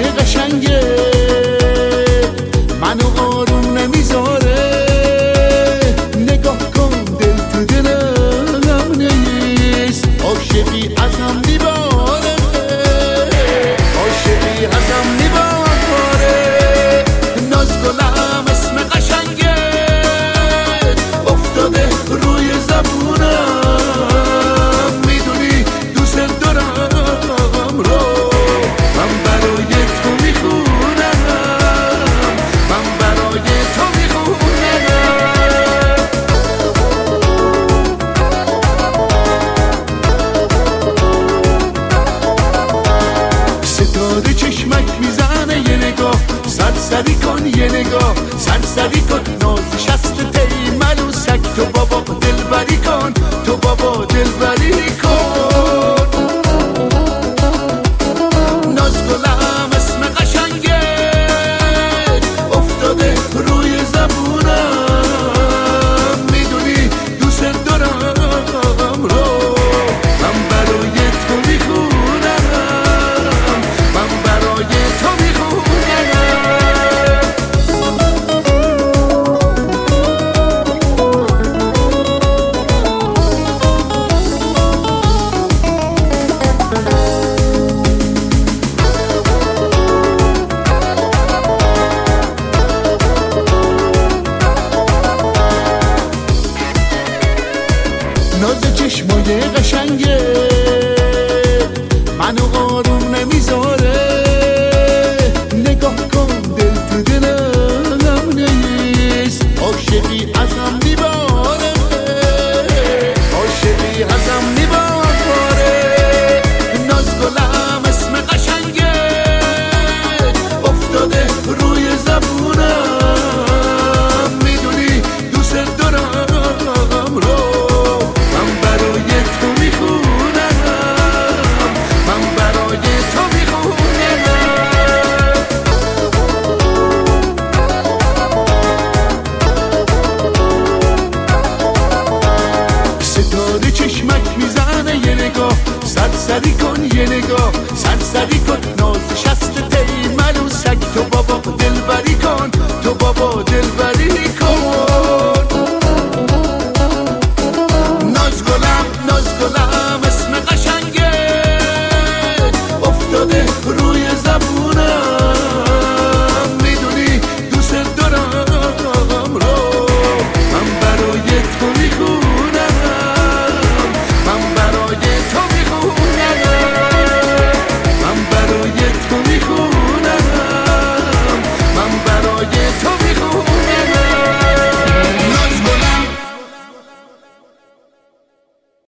قشنگه منو آروم نمیذاره. نگاه کن دل تو دلم نیست، عاشقی ازم میباره، عاشقی ازم میباره. ناز گلم اسم قشنگه افتاده روی زبونم، میدونی دوست دارم رو من برای تو میخونم، من برای تو میخونم. ستاره چشمک میزنه یه نگاه، سرسری کن یه نگاه، سرسری کن ناز